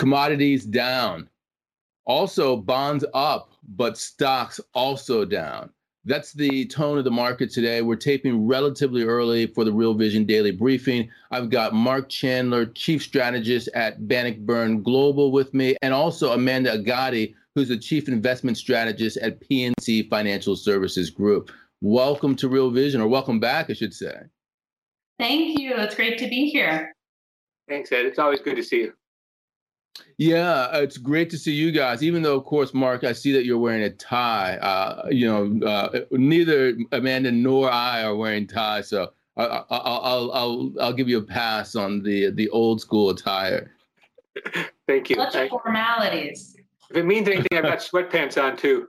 Commodities down. Also, bonds up, but stocks also down. That's the tone of the market today. We're taping relatively early for the Real Vision Daily Briefing. I've got Mark Chandler, Chief Strategist at Bannockburn Global with me, and also Amanda Agati, who's the Chief Investment Strategist at PNC Financial Services Group. Welcome to Real Vision, or welcome back, I should say. Thank you. It's great to be here. Thanks, Ed. It's always good to see you. Yeah, it's great to see you guys. Even though, of course, Mark, I see that you're wearing a tie. Neither Amanda nor I are wearing ties, so I'll give you a pass on the old school attire. Thank you. Such formalities. If it means anything, I've got sweatpants on too.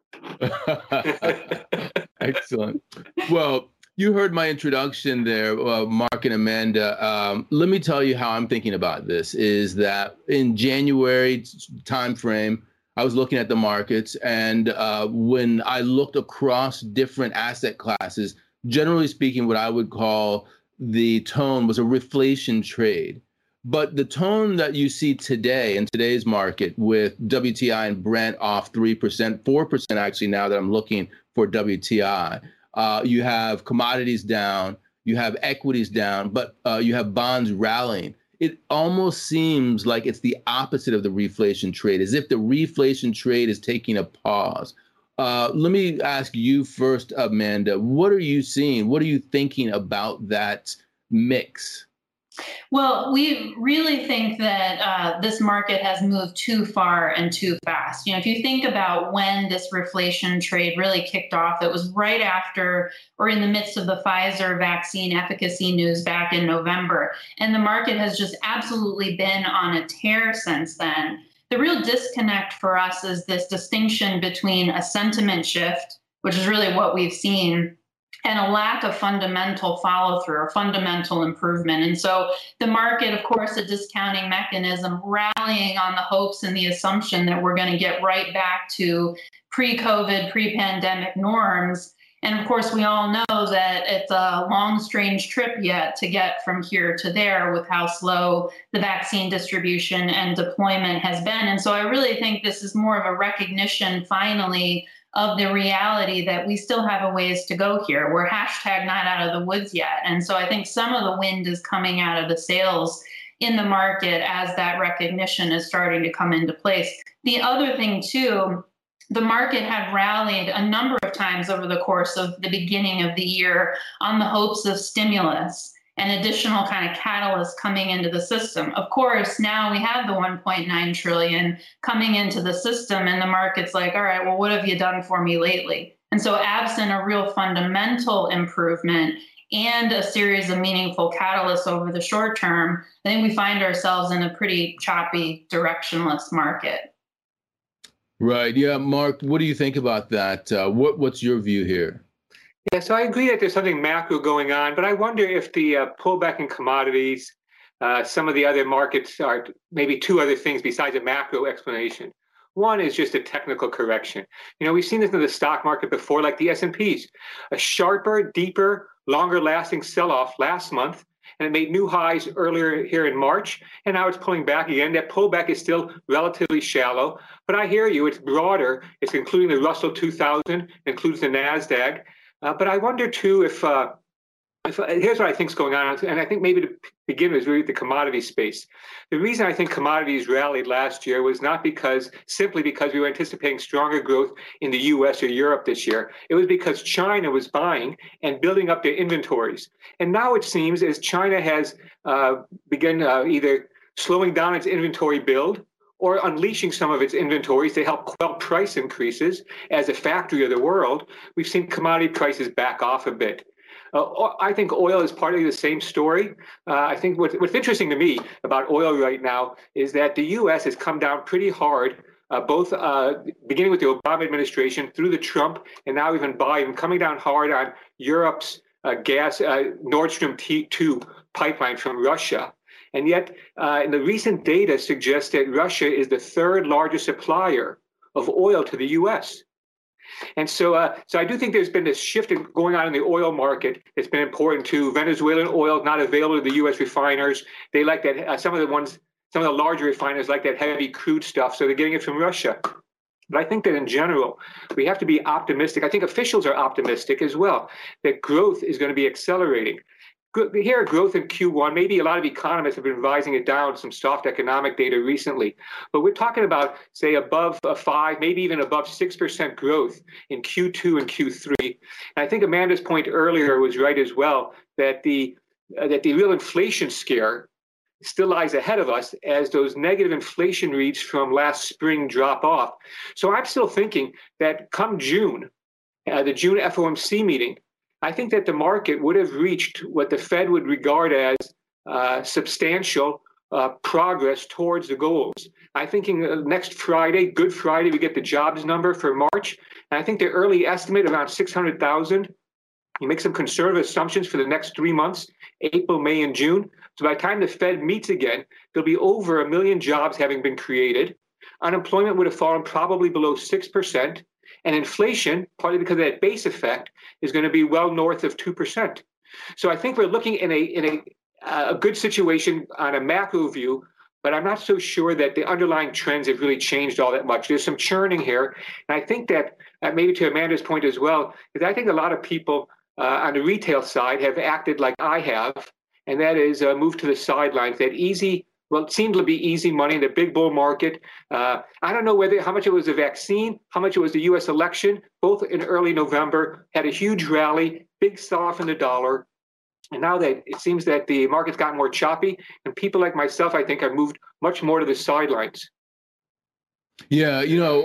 Excellent. Well, you heard my introduction there, Mark and Amanda. Let me tell you how I'm thinking about this, is that in January timeframe, I was looking at the markets, and when I looked across different asset classes, generally speaking, what I would call the tone was a reflation trade. But the tone that you see today in today's market, with WTI and Brent off 3%, 4% actually now that I'm looking for WTI, you have commodities down, you have equities down, but you have bonds rallying. It almost seems like it's the opposite of the reflation trade, as if the reflation trade is taking a pause. Let me ask you first, Amanda, what are you seeing? What are you thinking about that mix? Well, we really think that this market has moved too far and too fast. If you think about when this reflation trade really kicked off, it was right after or in the midst of the Pfizer vaccine efficacy news back in November. And the market has just absolutely been on a tear since then. The real disconnect for us is this distinction between a sentiment shift, which is really what we've seen, and a lack of fundamental follow-through or fundamental improvement. And so the market, of course, a discounting mechanism, rallying on the hopes and the assumption that we're going to get right back to pre-COVID, pre-pandemic norms. And of course, we all know that it's a long, strange trip yet to get from here to there with how slow the vaccine distribution and deployment has been. And so I really think this is more of a recognition, finally, of the reality that we still have a ways to go here. We're hashtag not out of the woods yet. And so I think some of the wind is coming out of the sails in the market as that recognition is starting to come into place. The other thing too, the market had rallied a number of times over the course of the beginning of the year on the hopes of stimulus and additional kind of catalysts coming into the system. Of course, now we have the 1.9 trillion coming into the system, and the market's like, all right, well, what have you done for me lately? And so absent a real fundamental improvement and a series of meaningful catalysts over the short term, I think we find ourselves in a pretty choppy, directionless market. Right. Yeah, Mark, what do you think about that? What's your view here? Yeah, so I agree that there's something macro going on, but I wonder if the pullback in commodities, some of the other markets are maybe two other things besides a macro explanation. One is just a technical correction. We've seen this in the stock market before, like the S&Ps, a sharper, deeper, longer lasting sell-off last month, and it made new highs earlier here in March, and now it's pulling back again. That pullback is still relatively shallow, but I hear you, it's broader. It's including the Russell 2000, includes the NASDAQ. But I wonder too if here's what I think is going on, and I think maybe to begin with really the commodity space. The reason I think commodities rallied last year was not simply because we were anticipating stronger growth in the U.S. or Europe this year. It was because China was buying and building up their inventories. And now it seems as China has begun either slowing down its inventory build or unleashing some of its inventories to help quell price increases as a factory of the world, we've seen commodity prices back off a bit. I think oil is partly the same story. I think what's interesting to me about oil right now is that the U.S. has come down pretty hard, both beginning with the Obama administration through the Trump and now even Biden, coming down hard on Europe's gas Nord Stream 2 pipeline from Russia. And yet, in the recent data suggests that Russia is the third largest supplier of oil to the U.S. And so I do think there's been this shift going on in the oil market that's been important too. Venezuelan oil is not available to the U.S. refiners. They like that some of some of the larger refiners like that heavy crude stuff, so they're getting it from Russia. But I think that in general, we have to be optimistic. I think officials are optimistic as well, that growth is going to be accelerating. Here, growth in Q1, maybe a lot of economists have been revising it down, some soft economic data recently. But we're talking about, say, above 5, maybe even above 6% growth in Q2 and Q3. And I think Amanda's point earlier was right as well, that the real inflation scare still lies ahead of us as those negative inflation reads from last spring drop off. So I'm still thinking that come June, the June FOMC meeting, I think that the market would have reached what the Fed would regard as substantial progress towards the goals. I think next Friday, Good Friday, we get the jobs number for March. And I think the early estimate around 600,000. You make some conservative assumptions for the next 3 months, April, May, and June. So by the time the Fed meets again, there'll be over 1 million jobs having been created. Unemployment would have fallen probably below 6%. And inflation, partly because of that base effect, is going to be well north of 2%. So I think we're looking in a good situation on a macro view, but I'm not so sure that the underlying trends have really changed all that much. There's some churning here. And I think that maybe to Amanda's point as well, is I think a lot of people on the retail side have acted like I have, and that is moved to the sidelines. That easy, well, it seemed to be easy money in the big bull market. I don't know how much it was the vaccine, how much it was the U.S. election, both in early November, had a huge rally, big sell-off in the dollar. And now that it seems that the market's gotten more choppy, and people like myself, I think, have moved much more to the sidelines. Yeah,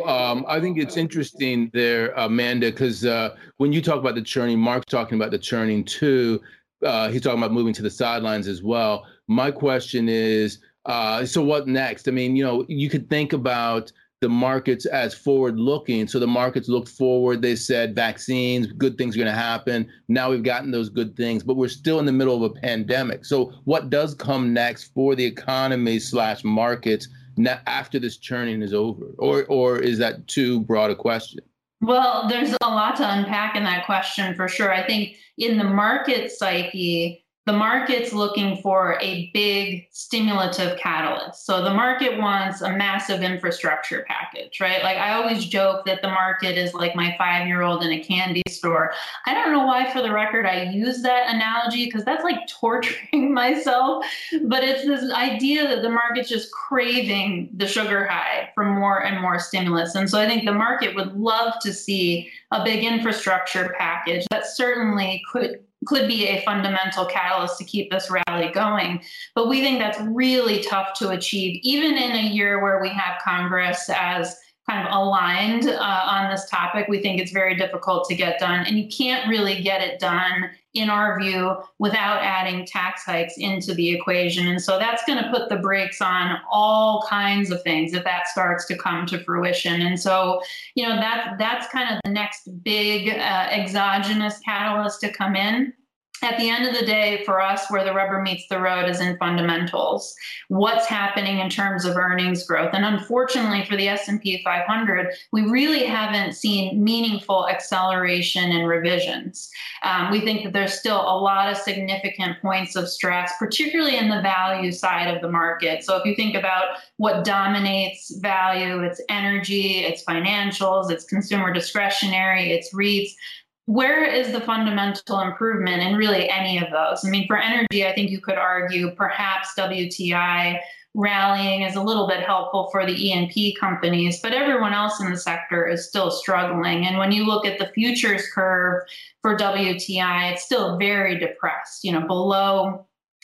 I think it's interesting there, Amanda, because when you talk about the churning, Mark's talking about the churning too. He's talking about moving to the sidelines as well. My question is, so what next? I mean, you could think about the markets as forward-looking. So the markets looked forward. They said vaccines, good things are going to happen. Now we've gotten those good things, but we're still in the middle of a pandemic. So what does come next for the economy / markets after this churning is over? Or is that too broad a question? Well, there's a lot to unpack in that question for sure. I think in the market psyche, the market's looking for a big stimulative catalyst. So the market wants a massive infrastructure package, right? Like I always joke that the market is like my 5-year-old in a candy store. I don't know why, for the record, I use that analogy because that's like torturing myself. But it's this idea that the market's just craving the sugar high for more and more stimulus. And so I think the market would love to see a big infrastructure package that certainly could be a fundamental catalyst to keep this rally going. But we think that's really tough to achieve, even in a year where we have Congress as kind of aligned on this topic. We think it's very difficult to get done. And you can't really get it done, in our view, without adding tax hikes into the equation. And so that's going to put the brakes on all kinds of things if that starts to come to fruition. And so, that's kind of the next big exogenous catalyst to come in. At the end of the day, for us, where the rubber meets the road is in fundamentals. What's happening in terms of earnings growth? And unfortunately for the S&P 500, we really haven't seen meaningful acceleration and revisions. We think that there's still a lot of significant points of stress, particularly in the value side of the market. So if you think about what dominates value, it's energy, it's financials, it's consumer discretionary, it's REITs. Where is the fundamental improvement in really any of those? I mean, for energy, I think you could argue perhaps WTI rallying is a little bit helpful for the E&P companies, but everyone else in the sector is still struggling. And when you look at the futures curve for WTI, it's still very depressed, below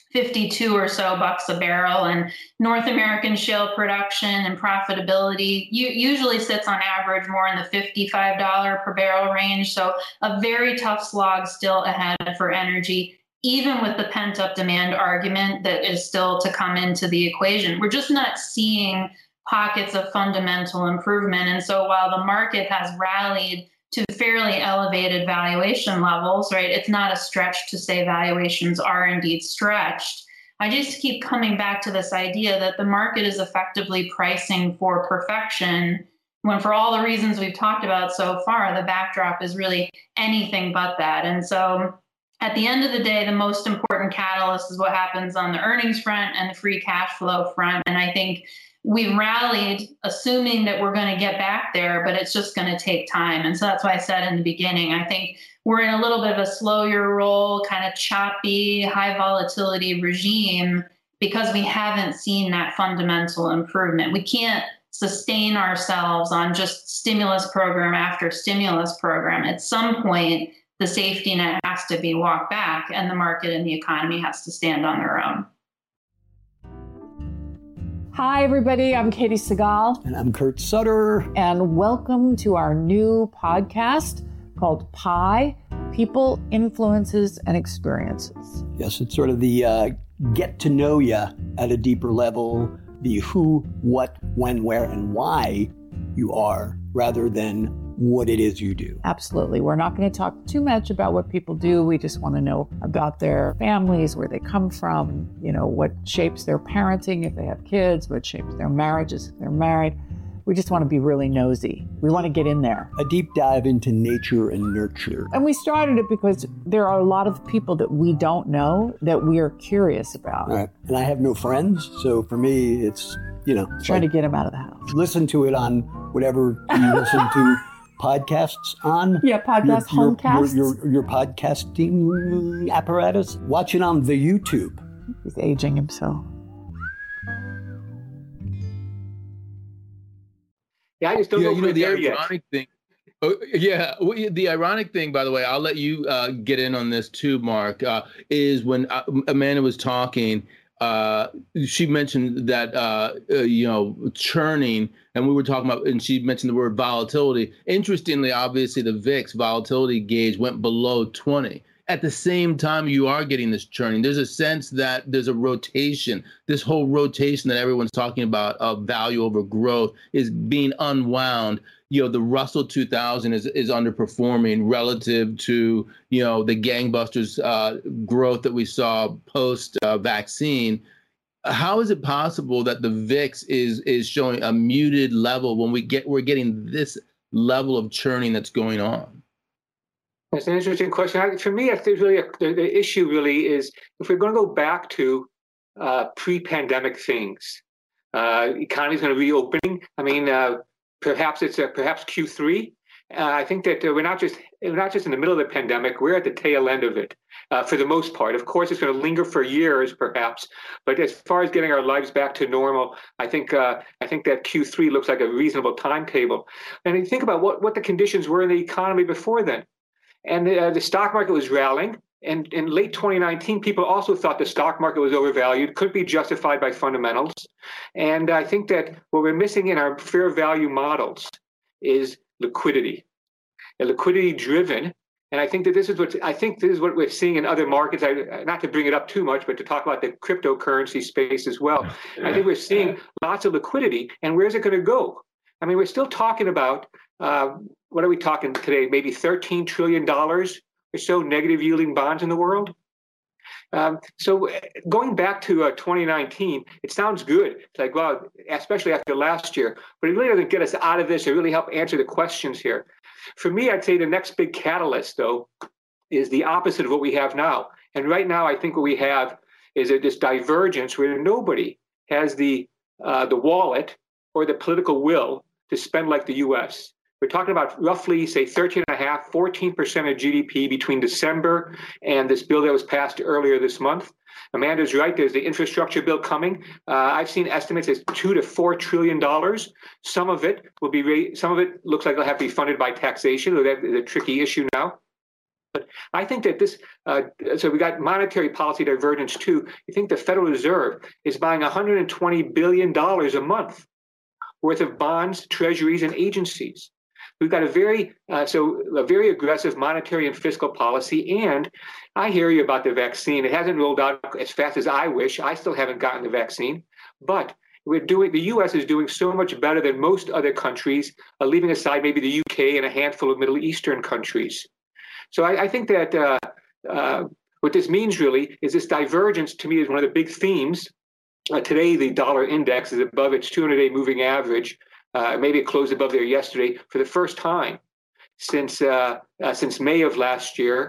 52 or so bucks a barrel, and North American shale production and profitability usually sits on average more in the $55 per barrel range. So a very tough slog still ahead for energy, even with the pent-up demand argument that is still to come into the equation. We're just not seeing pockets of fundamental improvement. And so while the market has rallied to fairly elevated valuation levels, right? It's not a stretch to say valuations are indeed stretched. I just keep coming back to this idea that the market is effectively pricing for perfection, when for all the reasons we've talked about so far, the backdrop is really anything but that. And so at the end of the day, the most important catalyst is what happens on the earnings front and the free cash flow front. And I think we rallied assuming that we're going to get back there, but it's just going to take time. And so that's why I said in the beginning, I think we're in a little bit of a slower roll, kind of choppy, high volatility regime because we haven't seen that fundamental improvement. We can't sustain ourselves on just stimulus program after stimulus program. At some point, the safety net has to be walked back and the market and the economy has to stand on their own. Hi, everybody. I'm Katie Segal. And I'm Kurt Sutter. And welcome to our new podcast called PIE, People, Influences, and Experiences. Yes, it's sort of the get to know you at a deeper level, the who, what, when, where, and why you are, rather than what it is you do. Absolutely. We're not going to talk too much about what people do. We just want to know about their families, where they come from, what shapes their parenting if they have kids, what shapes their marriages if they're married. We just want to be really nosy. We want to get in there. A deep dive into nature and nurture. And we started it because there are a lot of people that we don't know that we are curious about. Right. And I have no friends, so for me, it's, trying to get them out of the house. Listen to it on whatever you listen to podcasts on. Yeah, homecasts. Your podcasting apparatus. Watch it on the YouTube. He's aging himself. Yeah, I just don't know if we're the there yet. ironic thing. Oh, yeah, the ironic thing, by the way, I'll let you get in on this too, Mark, is when Amanda was talking, she mentioned that, churning, and we were talking about, and she mentioned the word volatility. Interestingly, obviously, the VIX volatility gauge went below 20. At the same time, you are getting this churning. There's a sense that there's a rotation. This whole rotation that everyone's talking about of value over growth is being unwound. The Russell 2000 is underperforming relative to, the gangbusters growth that we saw post vaccine. How is it possible that the VIX is showing a muted level when we're getting this level of churning that's going on? That's an interesting question. For me, I think really the issue really is if we're going to go back to pre-pandemic things, economy's going to be reopening. I mean, perhaps it's perhaps Q3. I think that we're not just in the middle of the pandemic. We're at the tail end of it for the most part. Of course, it's going to linger for years, perhaps. But as far as getting our lives back to normal, I think that Q3 looks like a reasonable timetable. And you think about what the conditions were in the economy before then. And the stock market was rallying. And in late 2019, people also thought the stock market was overvalued, couldn't be justified by fundamentals. And I think that what we're missing in our fair value models is liquidity, a liquidity driven. And I think that this is what we're seeing in other markets. Not to bring it up too much, but to talk about the cryptocurrency space as well. I think we're seeing lots of liquidity. And where's it going to go? I mean, we're still talking about, what are we talking today? Maybe $13 trillion or so negative yielding bonds in the world. So going back to 2019, it sounds good. It's like, well, especially after last year, but it really doesn't get us out of this or really help answer the questions here. For me, I'd say the next big catalyst, though, is the opposite of what we have now. And right now, I think what we have is this divergence where nobody has the wallet or the political will to spend like the U.S. We're talking about roughly, say, 13.5%, 14% of GDP between December and this bill that was passed earlier this month. Amanda's right. There's the infrastructure bill coming. I've seen estimates as $2 to $4 trillion. Some of it looks like it'll have to be funded by taxation. That is a tricky issue now. But I think that this, so we got monetary policy divergence too. You think the Federal Reserve is buying $120 billion a month worth of bonds, treasuries, and agencies. We've got a very aggressive monetary and fiscal policy. And I hear you about the vaccine. It hasn't rolled out as fast as I wish. I still haven't gotten the vaccine. But the U.S. is doing so much better than most other countries, leaving aside maybe the UK and a handful of Middle Eastern countries. So I think that what this means really is this divergence to me is one of the big themes. Today, the dollar index is above its 200-day moving average. Maybe it closed above there yesterday for the first time since May of last year.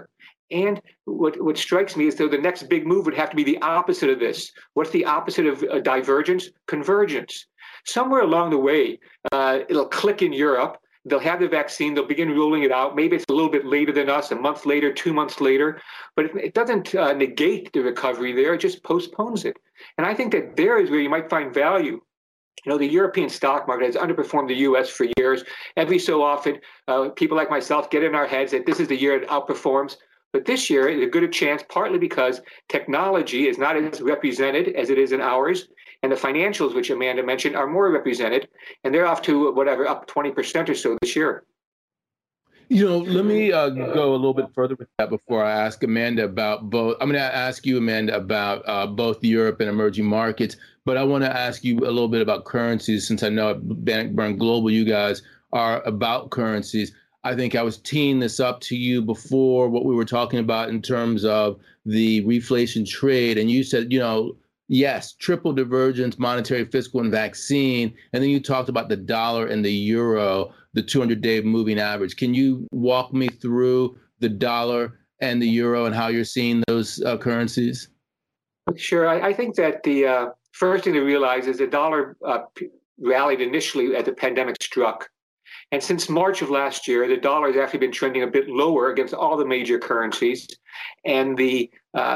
And what strikes me is though the next big move would have to be the opposite of this. What's the opposite of divergence? Convergence. Somewhere along the way, it'll click in Europe. They'll have the vaccine. They'll begin rolling it out. Maybe it's a little bit later than us, a month later, 2 months later. But it doesn't negate the recovery there. It just postpones it. And I think that there is where you might find value. You know, the European stock market has underperformed the U.S. for years. Every so often, people like myself get in our heads that this is the year it outperforms. But this year is a good chance, partly because technology is not as represented as it is in ours. And the financials, which Amanda mentioned, are more represented. And they're off to whatever, up 20% or so this year. You know, let me go a little bit further with that before I ask Amanda about both. I'm going to ask you, Amanda, about both Europe and emerging markets. But I want to ask you a little bit about currencies, since I know at Bannockburn Global, you guys are about currencies. I think I was teeing this up to you before what we were talking about in terms of the reflation trade. And you said, you know, yes, triple divergence, monetary, fiscal, and vaccine. And then you talked about the dollar and the euro, the 200-day moving average. Can you walk me through the dollar and the euro and how you're seeing those currencies? Sure. I think that the first thing to realize is the dollar rallied initially as the pandemic struck. And since March of last year, the dollar has actually been trending a bit lower against all the major currencies. And the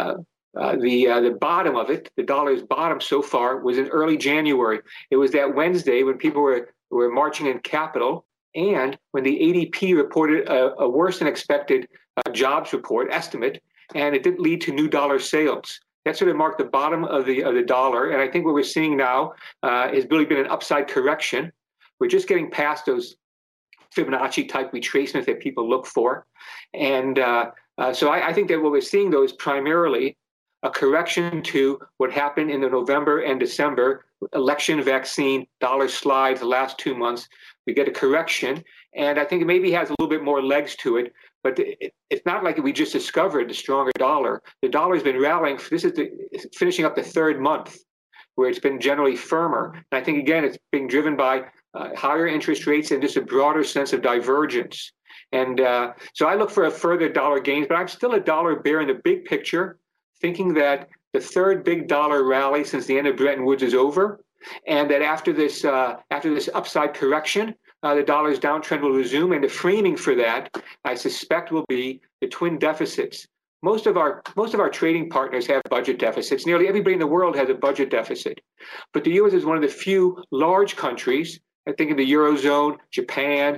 bottom of it, the dollar's bottom so far, was in early January. It was that Wednesday when people were marching in Capitol, and when the ADP reported a worse than expected jobs report estimate, and it didn't lead to new dollar sales. That sort of marked the bottom of the dollar. And I think what we're seeing now has really been an upside correction. We're just getting past those Fibonacci type retracements that people look for. And so I think that what we're seeing, though, is primarily a correction to what happened in the November and December election, vaccine, dollar slide the last 2 months. We get a correction. And I think it maybe has a little bit more legs to it. But it's not like we just discovered the stronger dollar. The dollar has been rallying. This is finishing up the third month where it's been generally firmer. And I think, again, it's being driven by higher interest rates and just a broader sense of divergence. And so I look for a further dollar gains, but I'm still a dollar bear in the big picture, thinking that the third big dollar rally since the end of Bretton Woods is over, and that after this upside correction, the dollar's downtrend will resume. And the framing for that, I suspect, will be the twin deficits. Most of our trading partners have budget deficits. Nearly everybody in the world has a budget deficit. But the U.S. is one of the few large countries, I think in the Eurozone, Japan,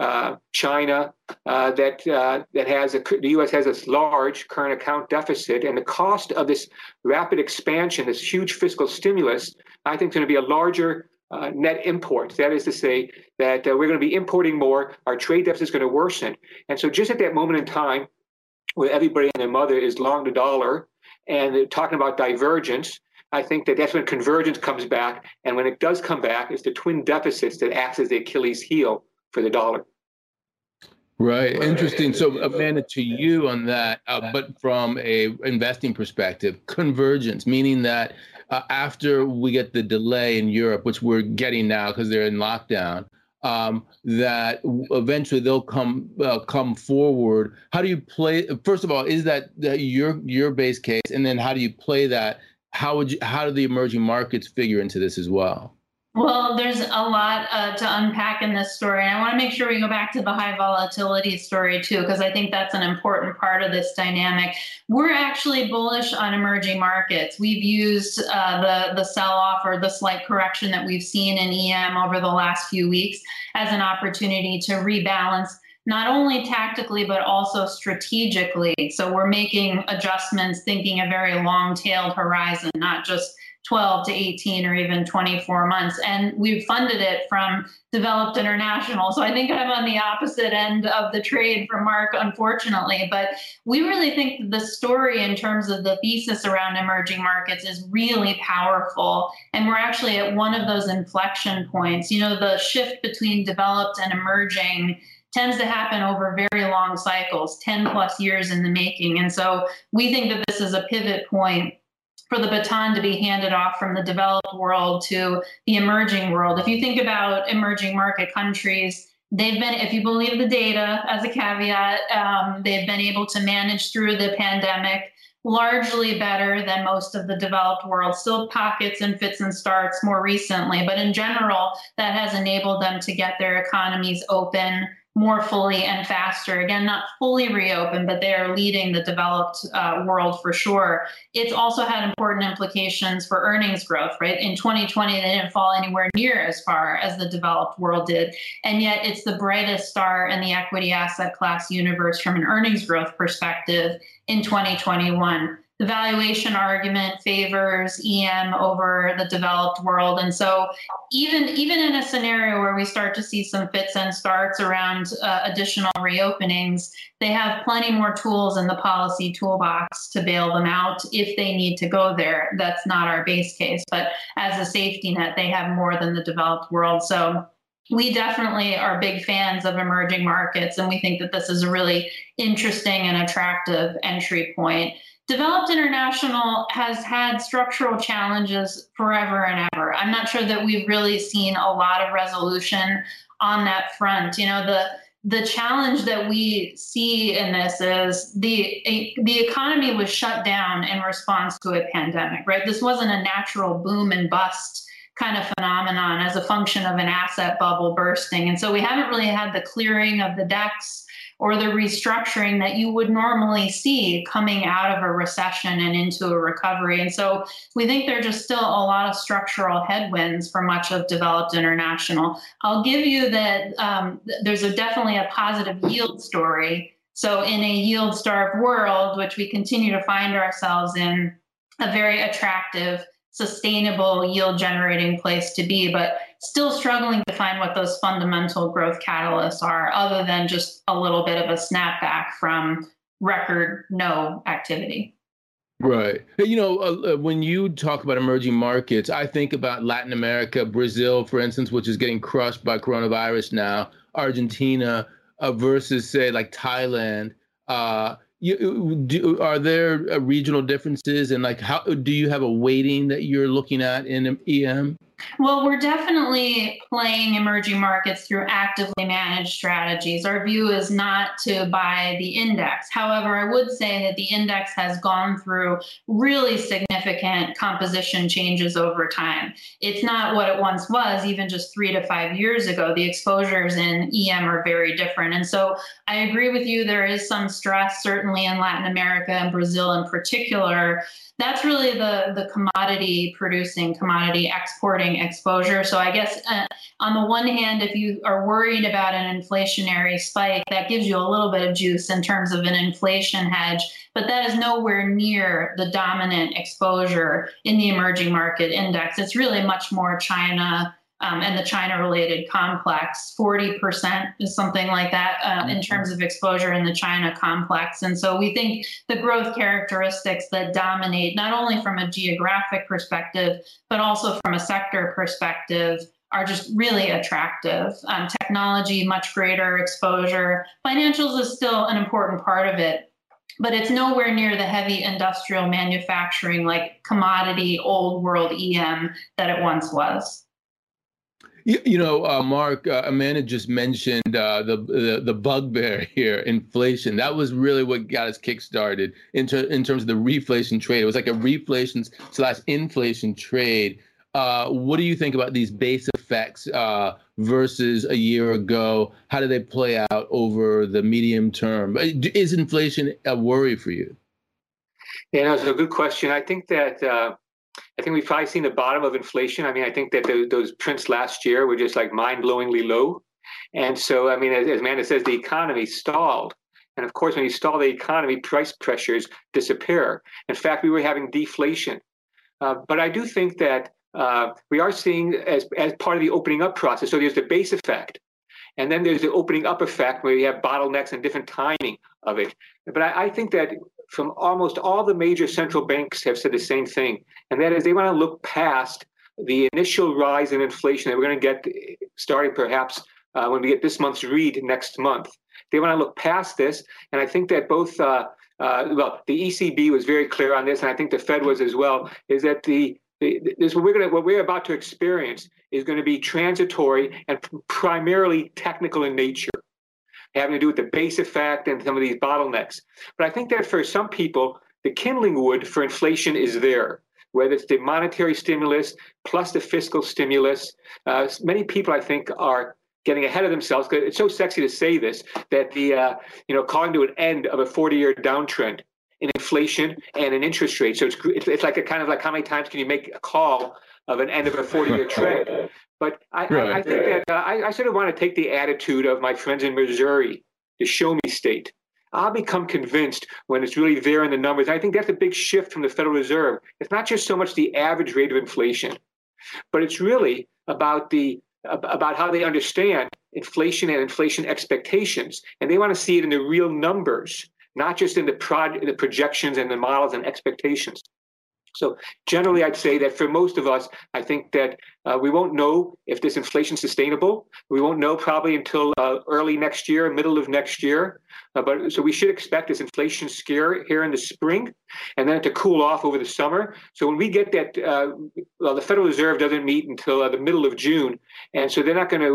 China, that has the U.S. has this large current account deficit. And the cost of this rapid expansion, this huge fiscal stimulus, I think is going to be a larger net import. That is to say that we're going to be importing more. Our trade deficit is going to worsen. And so just at that moment in time, where everybody and their mother is long the dollar, and they're talking about divergence, I think that that's when convergence comes back. And when it does come back, it's the twin deficits that acts as the Achilles heel for the dollar. Right. Interesting. So, Amanda, to you on that, but from a investing perspective, convergence, meaning that after we get the delay in Europe, which we're getting now because they're in lockdown, that eventually they'll come forward. How do you play? First of all, is that your base case, and then how do you play that? How do the emerging markets figure into this as well? Well, there's a lot to unpack in this story. And I want to make sure we go back to the high volatility story, too, because I think that's an important part of this dynamic. We're actually bullish on emerging markets. We've used the sell-off or the slight correction that we've seen in EM over the last few weeks as an opportunity to rebalance, not only tactically, but also strategically. So we're making adjustments, thinking a very long-tailed horizon, not just 12 to 18 or even 24 months. And we've funded it from Developed International. So I think I'm on the opposite end of the trade from Mark, unfortunately. But we really think that the story in terms of the thesis around emerging markets is really powerful. And we're actually at one of those inflection points. You know, the shift between developed and emerging tends to happen over very long cycles, 10 plus years in the making. And so we think that this is a pivot point for the baton to be handed off from the developed world to the emerging world. If you think about emerging market countries They've been, if you believe the data as a caveat, they've been able to manage through the pandemic largely better than most of the developed world. Still pockets and fits and starts more recently, but in general, that has enabled them to get their economies open more fully and faster. Again, not fully reopened, but they are leading the developed world for sure. It's also had important implications for earnings growth, right? In 2020, they didn't fall anywhere near as far as the developed world did. And yet it's the brightest star in the equity asset class universe from an earnings growth perspective in 2021. The valuation argument favors EM over the developed world. And so even in a scenario where we start to see some fits and starts around additional reopenings, they have plenty more tools in the policy toolbox to bail them out if they need to go there. That's not our base case, but as a safety net, they have more than the developed world. So we definitely are big fans of emerging markets, and we think that this is a really interesting and attractive entry point. Developed international has had structural challenges forever and ever. I'm not sure that we've really seen a lot of resolution on that front. You know, the challenge that we see in this is the economy was shut down in response to a pandemic, right? This wasn't a natural boom and bust kind of phenomenon as a function of an asset bubble bursting. And so we haven't really had the clearing of the decks or the restructuring that you would normally see coming out of a recession and into a recovery. And so we think there are just still a lot of structural headwinds for much of developed international. I'll give you that there's definitely a positive yield story. So in a yield-starved world, which we continue to find ourselves in, a very attractive, sustainable yield-generating place to be, but still struggling to find what those fundamental growth catalysts are, other than just a little bit of a snapback from record no activity. Right. You know, when you talk about emerging markets, I think about Latin America, Brazil, for instance, which is getting crushed by coronavirus now, Argentina versus, say, like Thailand. Are there regional differences, and like how do you have a weighting that you're looking at in EM? Well, we're definitely playing emerging markets through actively managed strategies. Our view is not to buy the index. However, I would say that the index has gone through really significant composition changes over time. It's not what it once was, even just 3 to 5 years ago. The exposures in EM are very different. And so I agree with you, there is some stress, certainly in Latin America and Brazil in particular. That's really the commodity producing, commodity exporting exposure. So I guess on the one hand, if you are worried about an inflationary spike, that gives you a little bit of juice in terms of an inflation hedge, but that is nowhere near the dominant exposure in the emerging market index. It's really much more China and the China-related complex. 40% is something like that in terms of exposure in the China complex. And so we think the growth characteristics that dominate, not only from a geographic perspective, but also from a sector perspective, are just really attractive. Technology, much greater exposure. Financials is still an important part of it, but it's nowhere near the heavy industrial manufacturing, like commodity, old world EM that it once was. You know, Mark, Amanda just mentioned the bugbear here, inflation. That was really what got us kickstarted in terms of the reflation trade. It was like a reflation/inflation trade. What do you think about these base effects versus a year ago? How do they play out over the medium term? Is inflation a worry for you? Yeah, that's a good question. I think we've probably seen the bottom of inflation. I mean, I think that those prints last year were just like mind-blowingly low. And so, I mean, as Amanda says, the economy stalled. And of course, when you stall the economy, price pressures disappear. In fact, we were having deflation. But I do think that we are seeing as part of the opening up process. So there's the base effect. And then there's the opening up effect where you have bottlenecks and different timing of it. But I think that from almost all the major central banks have said the same thing. And that is they want to look past the initial rise in inflation that we're going to get starting perhaps when we get this month's read next month. They want to look past this. And I think that both, the ECB was very clear on this, and I think the Fed was as well, is that the what we're about to experience is going to be transitory and primarily technical in nature, having to do with the base effect and some of these bottlenecks. But I think that for some people, the kindling wood for inflation is there, whether it's the monetary stimulus plus the fiscal stimulus. Many people, I think, are getting ahead of themselves, because it's so sexy to say this, that calling to an end of a 40-year downtrend in inflation and in interest rates. So it's like a kind of like, how many times can you make a call of an end of a 40-year trend? But I think that I sort of want to take the attitude of my friends in Missouri, the show me state. I'll become convinced when it's really there in the numbers. And I think that's a big shift from the Federal Reserve. It's not just so much the average rate of inflation, but it's really about how they understand inflation and inflation expectations. And they want to see it in the real numbers, not just in the projections and the models and expectations. So generally, I'd say that for most of us, I think that we won't know if this inflation is sustainable. We won't know probably until early next year, middle of next year. So we should expect this inflation scare here in the spring, and then to cool off over the summer. So when we get that, the Federal Reserve doesn't meet until the middle of June, and so they're not going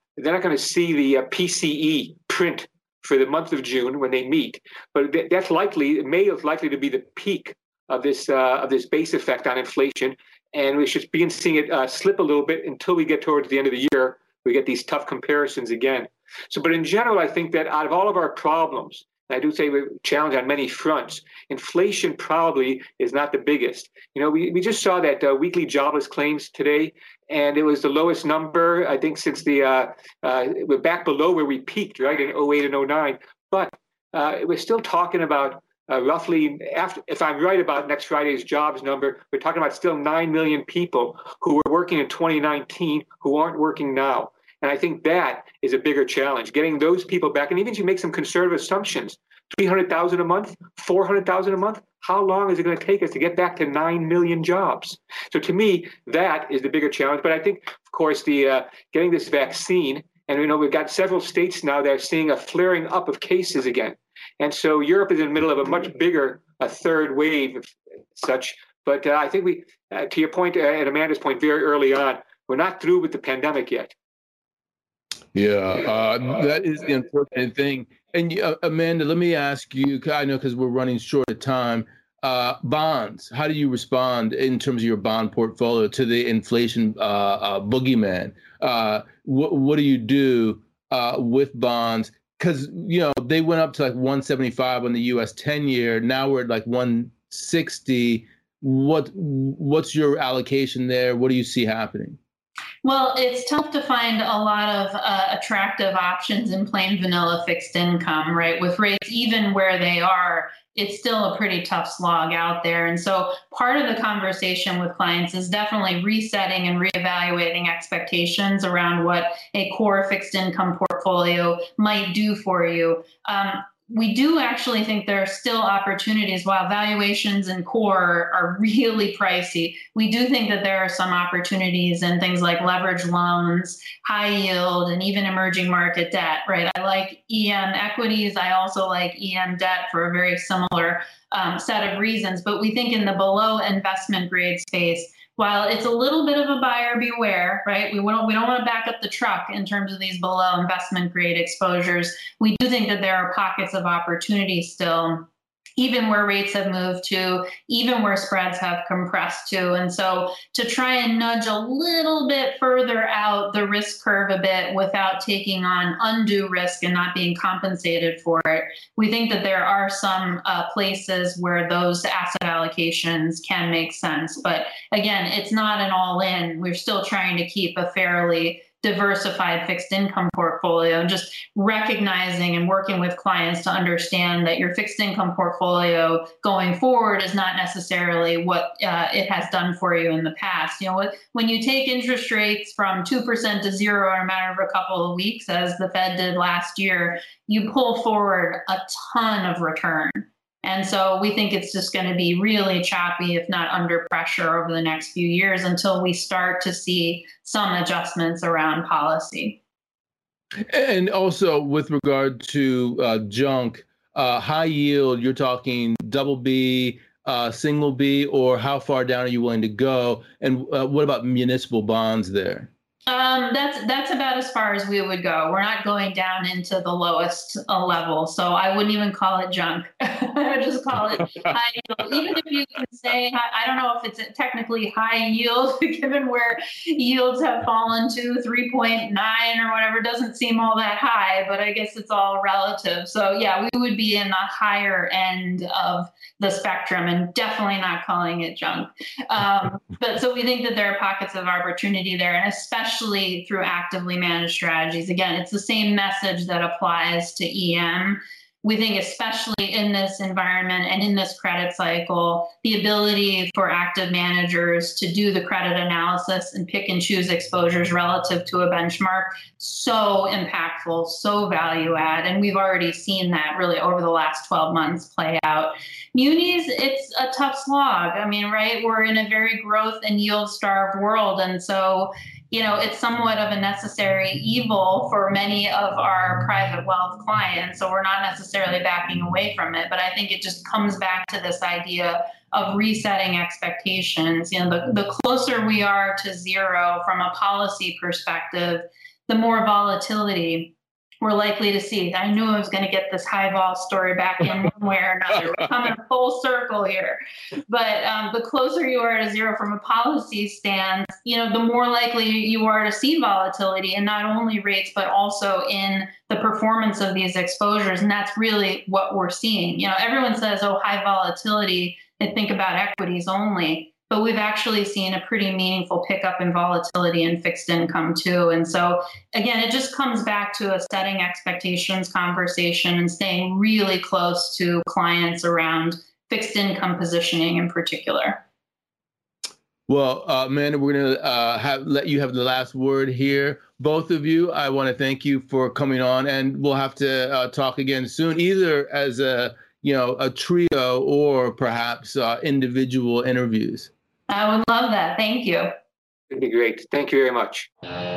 to see the PCE print for the month of June when they meet. But that's likely. May is likely to be the peak of this base effect on inflation, and we should begin seeing it slip a little bit until we get towards the end of the year. We get these tough comparisons again. So, but in general, I think that out of all of our problems, and I do say we're challenged on many fronts, inflation probably is not the biggest. We just saw that weekly jobless claims today, and it was the lowest number, I think, since we're back below where we peaked, right, in 08 and 09. But we're still talking about roughly, if I'm right about next Friday's jobs number, we're talking about still 9 million people who were working in 2019 who aren't working now. And I think that is a bigger challenge, getting those people back. And even if you make some conservative assumptions, 300,000 a month, 400,000 a month, how long is it going to take us to get back to 9 million jobs? So to me, that is the bigger challenge. But I think, of course, the getting this vaccine, and we've got several states now that are seeing a flaring up of cases again. And so Europe is in the middle of a much bigger third wave of such. But I think we, to your point and Amanda's point very early on, we're not through with the pandemic yet. Yeah, that is the unfortunate thing. And Amanda, let me ask you, I know because we're running short of time, bonds, how do you respond in terms of your bond portfolio to the inflation boogeyman? What do you do with bonds? Because, they went up to like 175 on the U.S. 10-year. Now we're at like 160. What's your allocation there? What do you see happening? Well, it's tough to find a lot of attractive options in plain vanilla fixed income, right? With rates even where they are, it's still a pretty tough slog out there. And so part of the conversation with clients is definitely resetting and reevaluating expectations around what a core fixed income portfolio might do for you. We do actually think there are still opportunities. While valuations in core are really pricey, we do think that there are some opportunities in things like leverage loans, high yield, and even emerging market debt, right? I like EM equities. I also like EM debt for a very similar set of reasons. But we think in the below investment grade space, while it's a little bit of a buyer beware, right? We don't want to back up the truck in terms of these below investment grade exposures. We do think that there are pockets of opportunity still, even where rates have moved to, even where spreads have compressed to. And so to try and nudge a little bit further out the risk curve a bit without taking on undue risk and not being compensated for it, we think that there are some places where those asset allocations can make sense. But again, it's not an all-in. We're still trying to keep a fairly diversified fixed income portfolio, and just recognizing and working with clients to understand that your fixed income portfolio going forward is not necessarily what it has done for you in the past. When you take interest rates from 2% to 0 in a matter of a couple of weeks, as the Fed did last year, you pull forward a ton of return. And so we think it's just going to be really choppy, if not under pressure, over the next few years until we start to see some adjustments around policy. And also with regard to junk, high yield, you're talking double B, single B, or how far down are you willing to go? And what about municipal bonds there? That's about as far as we would go. We're not going down into the lowest level, so I wouldn't even call it junk. I would just call it high yield. Even if you can say, I don't know if it's technically high yield, given where yields have fallen to 3.9 or whatever, doesn't seem all that high, but I guess it's all relative. So yeah, we would be in the higher end of the spectrum and definitely not calling it junk. But so we think that there are pockets of opportunity there, and especially through actively managed strategies. Again, it's the same message that applies to EM. We think especially in this environment and in this credit cycle, the ability for active managers to do the credit analysis and pick and choose exposures relative to a benchmark, so impactful, so value add. And we've already seen that really over the last 12 months play out. Munis, it's a tough slog. I mean, right, we're in a very growth and yield starved world. And so, you know, it's somewhat of a necessary evil for many of our private wealth clients. So we're not necessarily backing away from it. But I think it just comes back to this idea of resetting expectations. You know, the closer we are to zero from a policy perspective, the more volatility we're likely to see. I knew I was going to get this high vol story back in one way or another. We're coming full circle here. But the closer you are to zero from a policy stance, you know, the more likely you are to see volatility in not only rates, but also in the performance of these exposures. And that's really what we're seeing. You know, everyone says, oh, high volatility, and think about equities only. But we've actually seen a pretty meaningful pickup in volatility in fixed income too. And so again, it just comes back to a setting expectations conversation and staying really close to clients around fixed income positioning in particular. Well, Amanda, we're going to let you have the last word here. Both of you, I want to thank you for coming on, and we'll have to talk again soon, either as a trio or perhaps individual interviews. I would love that. Thank you. It'd be great. Thank you very much.